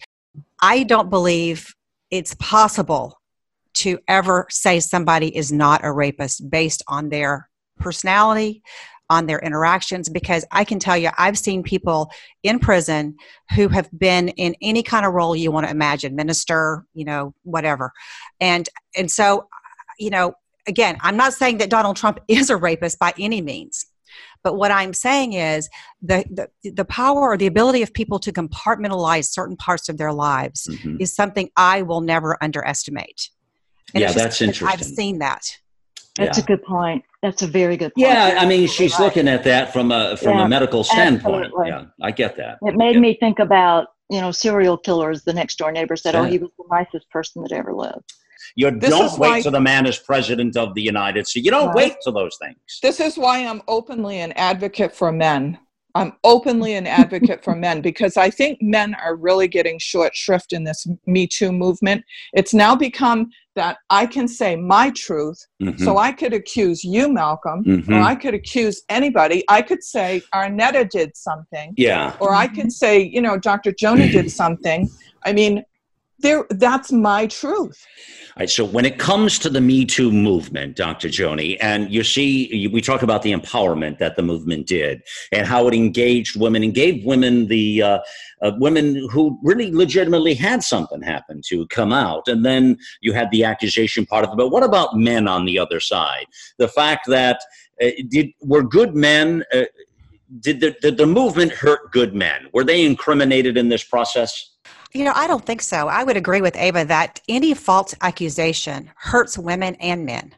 I don't believe it's possible to ever say somebody is not a rapist based on their personality, on their interactions, because I can tell you, I've seen people in prison who have been in any kind of role you want to imagine, minister, you know, whatever. And, and so, you know, again, I'm not saying that Donald Trump is a rapist by any means, but what I'm saying is the, the, the power or the ability of people to compartmentalize certain parts of their lives Mm-hmm. is something I will never underestimate. And Yeah, it's just that's because interesting. I've seen that. That's Yeah. a good point. That's a very good point. Yeah, I mean, You're she's right. looking at that from a from Yeah, a medical standpoint. absolutely. Yeah, I get that. It made Yeah. me think about, you know, serial killers. The next door neighbor said, Sure. oh, he was the nicest person that ever lived. You This don't is wait why- till the man is president of the United States. You don't Right. wait till those things. This is why I'm openly an advocate for men. I'm openly an advocate for men because I think men are really getting short shrift in this Me Too movement. It's now become that I can say my truth. Mm-hmm. So I could accuse you, Malcolm, mm-hmm. or I could accuse anybody. I could say Arnetta did something. Yeah. Or I could say, you know, Doctor Joni did something. I mean, there, that's my truth. All right, so when it comes to the Me Too movement, Doctor Joni, and you see, we talk about the empowerment that the movement did and how it engaged women and gave women the uh, uh, women who really legitimately had something happen to come out. And then you had the accusation part of it. But what about men on the other side? The fact that uh, did were good men, uh, did, the, did the movement hurt good men? Were they incriminated in this process? You know, I don't think so. I would agree with Ava that any false accusation hurts women and men.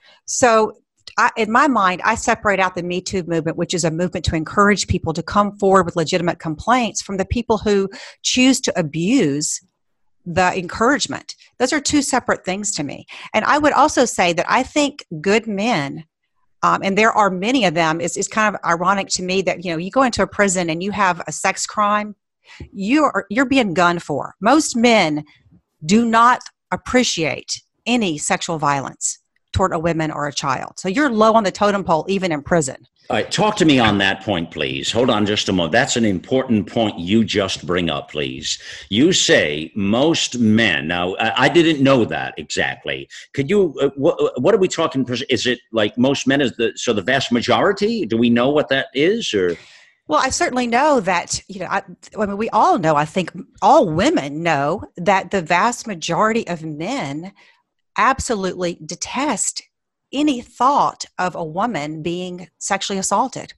So I, in my mind, I separate out the Me Too movement, which is a movement to encourage people to come forward with legitimate complaints, from the people who choose to abuse the encouragement. Those are two separate things to me. And I would also say that I think good men, um, and there are many of them, it's, it's kind of ironic to me that, you know, you go into a prison and you have a sex crime, you're you're being gunned for. Most men do not appreciate any sexual violence toward a woman or a child. So you're low on the totem pole even in prison. All right, talk to me on that point, please. Hold on just a moment. That's an important point you just bring up, please. You say most men. Now, I, I didn't know that exactly. Could you, uh, what, what are we talking? Is it like most men is the, so the vast majority? Do we know what that is, or? Well, I certainly know that, you know, I, I mean, we all know, I think all women know that the vast majority of men absolutely detest any thought of a woman being sexually assaulted.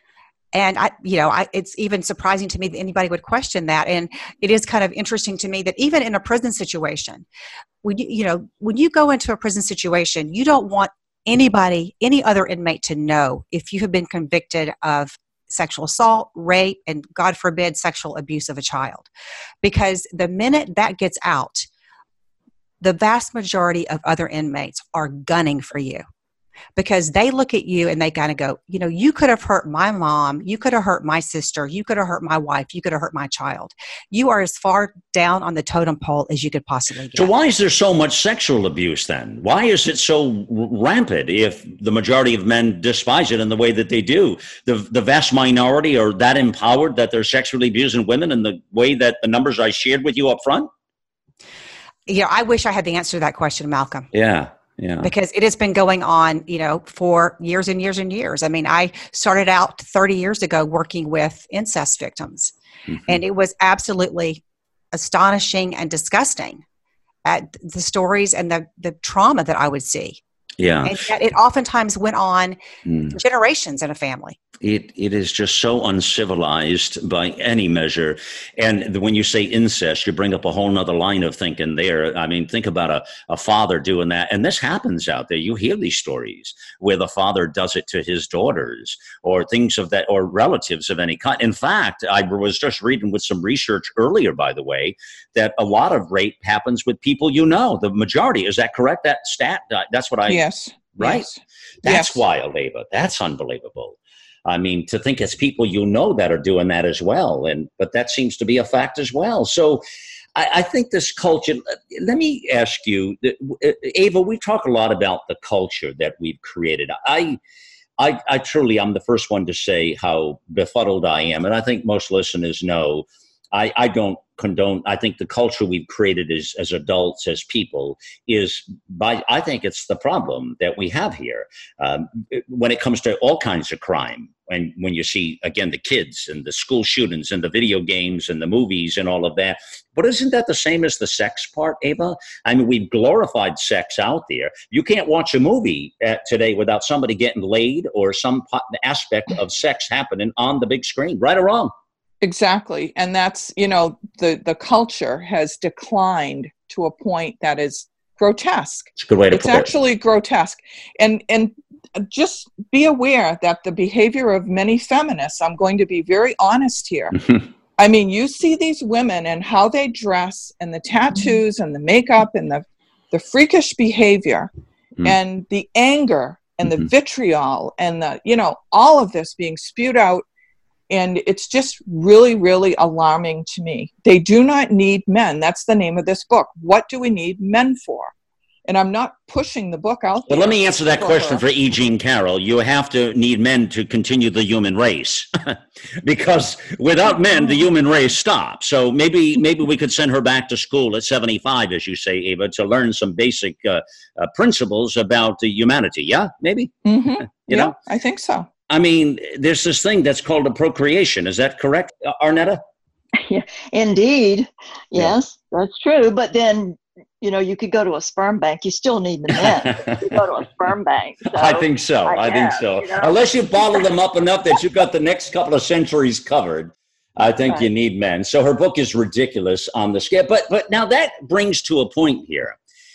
And I, you know, I, it's even surprising to me that anybody would question that. And it is kind of interesting to me that even in a prison situation, when you, you know, when you go into a prison situation, you don't want anybody, any other inmate to know if you have been convicted of sexual assault, rape, and God forbid, sexual abuse of a child. Because the minute that gets out, the vast majority of other inmates are gunning for you. Because they look at you and they kind of go, you know, you could have hurt my mom, you could have hurt my sister, you could have hurt my wife, you could have hurt my child. You are as far down on the totem pole as you could possibly get. So why is there so much sexual abuse then? Why is it so rampant if the majority of men despise it in the way that they do? The, the vast minority are that empowered that they're sexually abusing women in the way that the numbers I shared with you up front? Yeah, I wish I had the answer to that question, Malcolm. Yeah. Yeah. Because it has been going on, you know, for years and years and years. I mean, I started out thirty years ago working with incest victims, mm-hmm. and it was absolutely astonishing and disgusting at the stories and the, the trauma that I would see. Yeah. And yet it oftentimes went on mm. generations in a family. It it is just so uncivilized by any measure. And when you say incest, you bring up a whole nother line of thinking there. I mean, think about a, a father doing that. And this happens out there. You hear these stories where the father does it to his daughters or things of that, or relatives of any kind. In fact, I was just reading with some research earlier, by the way, that a lot of rape happens with people you know. The majority. Is that correct? That stat? That's what I... Yes. Right? Yes. That's yes. wild, Ava. That's unbelievable. I mean, to think it's people you know that are doing that as well. And but that seems to be a fact as well. So I, I think this culture, let me ask you, Ava, we talk a lot about the culture that we've created. I, I, I truly, I'm the first one to say how befuddled I am. And I think most listeners know I, I don't condone. I think the culture we've created as, as adults, as people, is by, I think it's the problem that we have here um, when it comes to all kinds of crime. And when you see, again, the kids and the school shootings and the video games and the movies and all of that. But isn't that the same as the sex part, Ava? I mean, we've glorified sex out there. You can't watch a movie uh, today without somebody getting laid or some aspect of sex happening on the big screen, right or wrong. Exactly. And that's, you know, the, the culture has declined to a point that is grotesque. It's a good way to it's put it. It's actually grotesque. And, and just be aware that the behavior of many feminists, I'm going to be very honest here. I mean, you see these women and how they dress and the tattoos and the makeup and the, the freakish behavior mm. and the anger and mm-hmm. the vitriol and the, you know, all of this being spewed out And it's just really, really alarming to me. They do not need men. That's the name of this book. What do we need men for? And I'm not pushing the book out there. Well, let me answer that question for E. Jean Carroll. You have to need men to continue the human race. Because without men, the human race stops. So maybe maybe we could send her back to school at seventy-five, as you say, Eva, to learn some basic uh, uh, principles about uh, humanity. Yeah, maybe? Mm-hmm. you yeah, know? I think so. I mean, there's this thing that's called a procreation. Is that correct, uh, Arnetta? Yeah, indeed. Yes, yeah. That's true. But then, you know, you could go to a sperm bank. You still need the men to go to a sperm bank. So, I think so. I, I guess, think so. You know? Unless you bottle them up enough that you've got the next couple of centuries covered, I think right. you need men. So her book is ridiculous on the scale. But, but now that brings to a point here.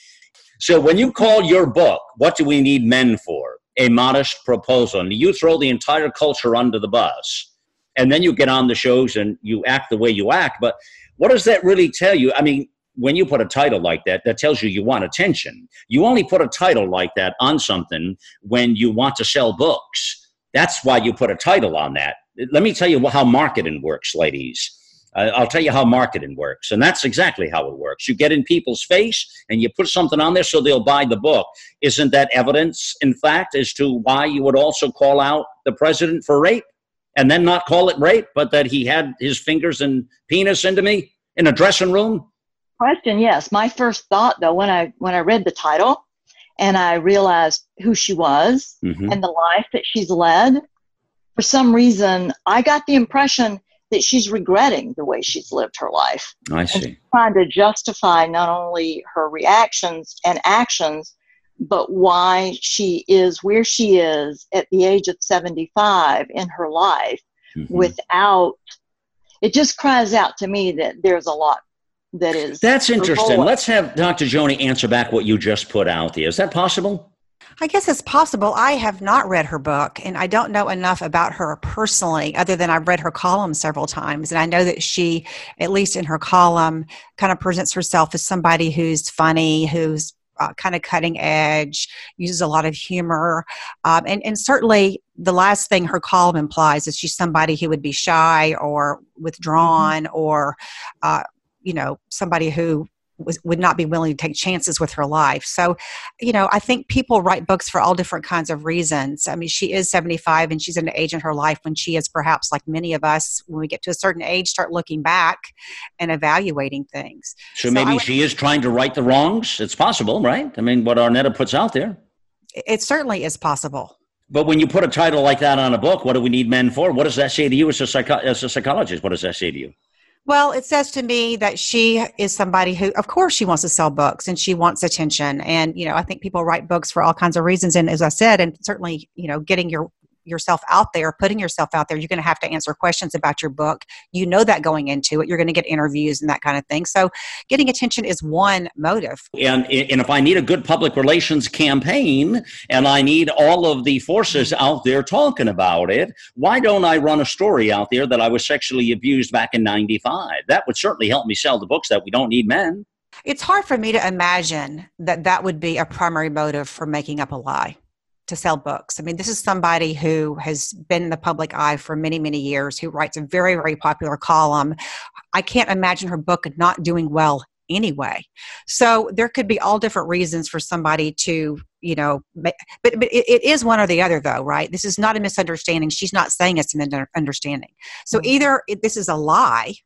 So when you call your book, What Do We Need Men For? A Modest Proposal, and you throw the entire culture under the bus, and then you get on the shows and you act the way you act. But what does that really tell you? I mean, when you put a title like that, that tells you you want attention. You only put a title like that on something when you want to sell books. That's why you put a title on that. Let me tell you how marketing works, ladies. Uh, I'll tell you how marketing works, and that's exactly how it works. You get in people's face, and you put something on there so they'll buy the book. Isn't that evidence, in fact, as to why you would also call out the president for rape, and then not call it rape, but that he had his fingers and penis into me in a dressing room? Question, yes. My first thought, though, when I when I read the title, and I realized who she was mm-hmm. and the life that she's led, for some reason, I got the impression that she's regretting the way she's lived her life. I see. And trying to justify not only her reactions and actions, but why she is where she is at the age of seventy-five in her life mm-hmm. without, it just cries out to me that there's a lot that is. That's interesting. Let's have Doctor Joni answer back what you just put out there. Is that possible? I guess it's possible. I have not read her book, and I don't know enough about her personally, other than I've read her column several times. And I know that she, at least in her column, kind of presents herself as somebody who's funny, who's uh, kind of cutting edge, uses a lot of humor. Um, and, and certainly the last thing her column implies is she's somebody who would be shy or withdrawn mm-hmm. or, uh, you know, somebody who Was, would not be willing to take chances with her life. So, you know, I think people write books for all different kinds of reasons. I mean, she is seventy-five and she's at an age in her life when she is perhaps like many of us, when we get to a certain age, start looking back and evaluating things. So, so maybe would, she is trying to right the wrongs. It's possible, right? I mean, what Arnetta puts out there. It certainly is possible. But when you put a title like that on a book, what do we need men for? What does that say to you as a, psycho- as a psychologist? What does that say to you? Well, it says to me that she is somebody who, of course, she wants to sell books and she wants attention. And, you know, I think people write books for all kinds of reasons. And as I said, and certainly, you know, getting your yourself out there, putting yourself out there, you're going to have to answer questions about your book. You know that going into it, you're going to get interviews and that kind of thing. So getting attention is one motive. And, and if I need a good public relations campaign and I need all of the forces out there talking about it, why don't I run a story out there that I was sexually abused back in ninety-five? That would certainly help me sell the books that we don't need men. It's hard for me to imagine that that would be a primary motive for making up a lie to sell books. I mean, this is somebody who has been in the public eye for many, many years, who writes a very, very popular column. I can't imagine her book not doing well anyway. So there could be all different reasons for somebody to, you know, but, but it, it is one or the other though, right? This is not a misunderstanding. She's not saying it's an understanding. So either it, this is a lie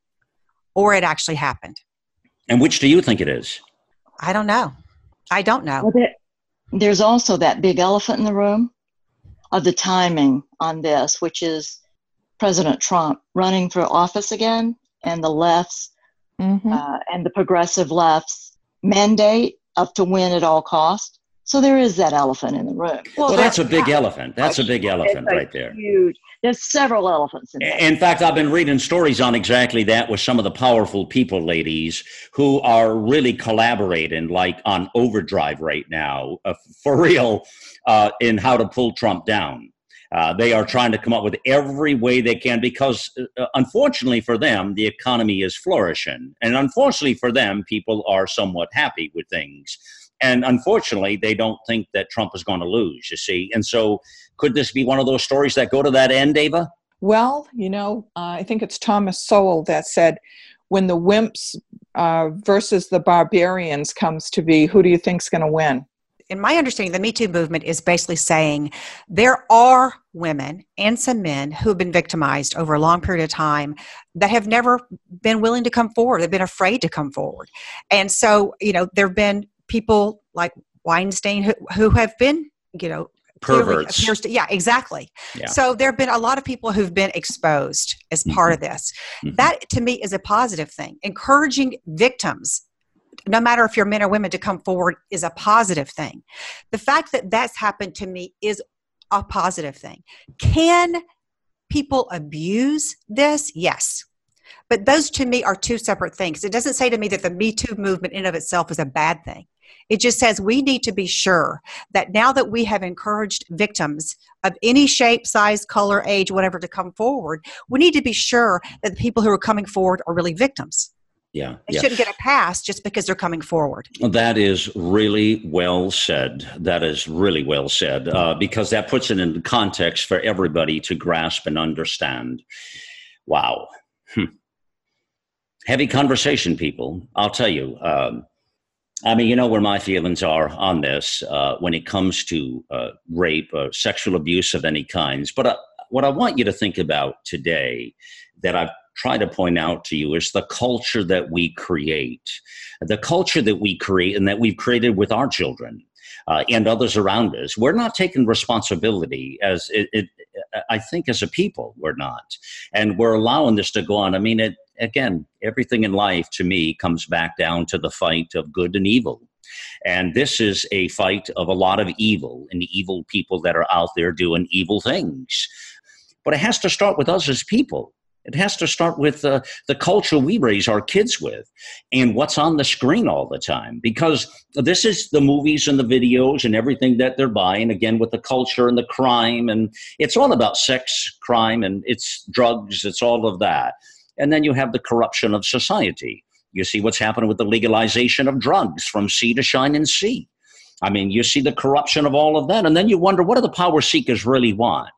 or it actually happened. And which do you think it is? I don't know. I don't know. Well, there's also that big elephant in the room of the timing on this, which is President Trump running for office again, and the left's mm-hmm. uh, and the progressive left's mandate up to win at all costs. So there is that elephant in the room. Well, well that's a big elephant. That's a big elephant a right there. Huge. There's several elephants in there. In fact, I've been reading stories on exactly that with some of the powerful people, ladies, who are really collaborating, like on overdrive right now, uh, for real, uh, in how to pull Trump down. Uh, they are trying to come up with every way they can because, uh, unfortunately for them, the economy is flourishing. And unfortunately for them, people are somewhat happy with things. And unfortunately, they don't think that Trump is going to lose, you see. And so could this be one of those stories that go to that end, Ava? Well, you know, uh, I think it's Thomas Sowell that said, when the wimps uh, versus the barbarians comes to be, who do you think's going to win? In my understanding, the Me Too movement is basically saying there are women and some men who have been victimized over a long period of time that have never been willing to come forward. They've been afraid to come forward. And so, you know, there have been people like Weinstein who, who have been, you know, perverts. Appears to, yeah, exactly. Yeah. So there have been a lot of people who've been exposed as part mm-hmm. of this. Mm-hmm. That, to me, is a positive thing. Encouraging victims, no matter if you're men or women, to come forward is a positive thing. The fact that that's happened to me is a positive thing. Can people abuse this? Yes. But those, to me, are two separate things. It doesn't say to me that the Me Too movement in of itself is a bad thing. It just says we need to be sure that now that we have encouraged victims of any shape, size, color, age, whatever, to come forward, we need to be sure that the people who are coming forward are really victims. Yeah, They yeah. shouldn't get a pass just because they're coming forward. That is really well said. That is really well said, uh, because that puts it in context for everybody to grasp and understand. Wow. Hmm. Heavy conversation, people. I'll tell you. Um, I mean, you know where my feelings are on this uh, when it comes to uh, rape or sexual abuse of any kinds. But uh, what I want you to think about today that I've tried to point out to you is the culture that we create, the culture that we create and that we've created with our children uh, and others around us. We're not taking responsibility as it, it, I think as a people, we're not. And we're allowing this to go on. I mean, it, again, everything in life to me comes back down to the fight of good and evil. And this is a fight of a lot of evil and evil people that are out there doing evil things. But it has to start with us as people. It has to start with uh, the culture we raise our kids with and what's on the screen all the time, because this is the movies and the videos and everything that they're buying, again, with the culture and the crime. And it's all about sex, crime, and it's drugs. It's all of that. And then you have the corruption of society. You see what's happening with the legalization of drugs from sea to shining sea. I mean, you see the corruption of all of that. And then you wonder, what do the power seekers really want?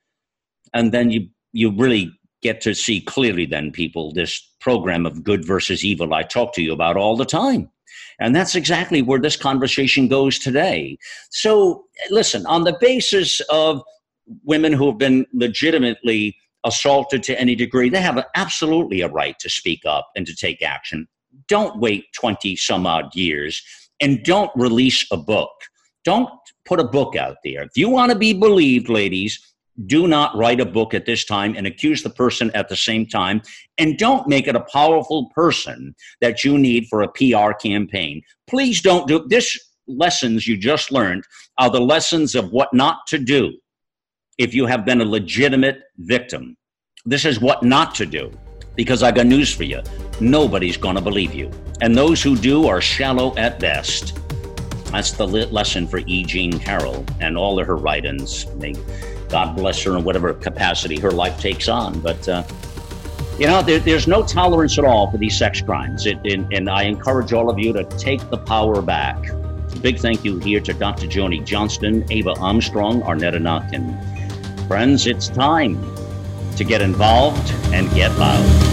And then you you really get to see clearly then, people, this program of good versus evil I talk to you about all the time. And that's exactly where this conversation goes today. So listen, on the basis of women who have been legitimately assaulted to any degree, they have absolutely a right to speak up and to take action. Don't wait twenty some odd years and don't release a book. Don't put a book out there. If you want to be believed, ladies, do not write a book at this time and accuse the person at the same time. And don't make it a powerful person that you need for a P R campaign. Please don't do this. Lessons you just learned are the lessons of what not to do if you have been a legitimate victim. This is what not to do, because I got news for you. Nobody's going to believe you. And those who do are shallow at best. That's the lesson for E. Jean Carroll and all of her write-ins. May God bless her in whatever capacity her life takes on. But, uh, you know, there, there's no tolerance at all for these sex crimes. It, and, and I encourage all of you to take the power back. Big thank you here to Doctor Joni Johnston, Ava Armstrong, Arnetta Notkin. Friends, it's time to get involved and get loud.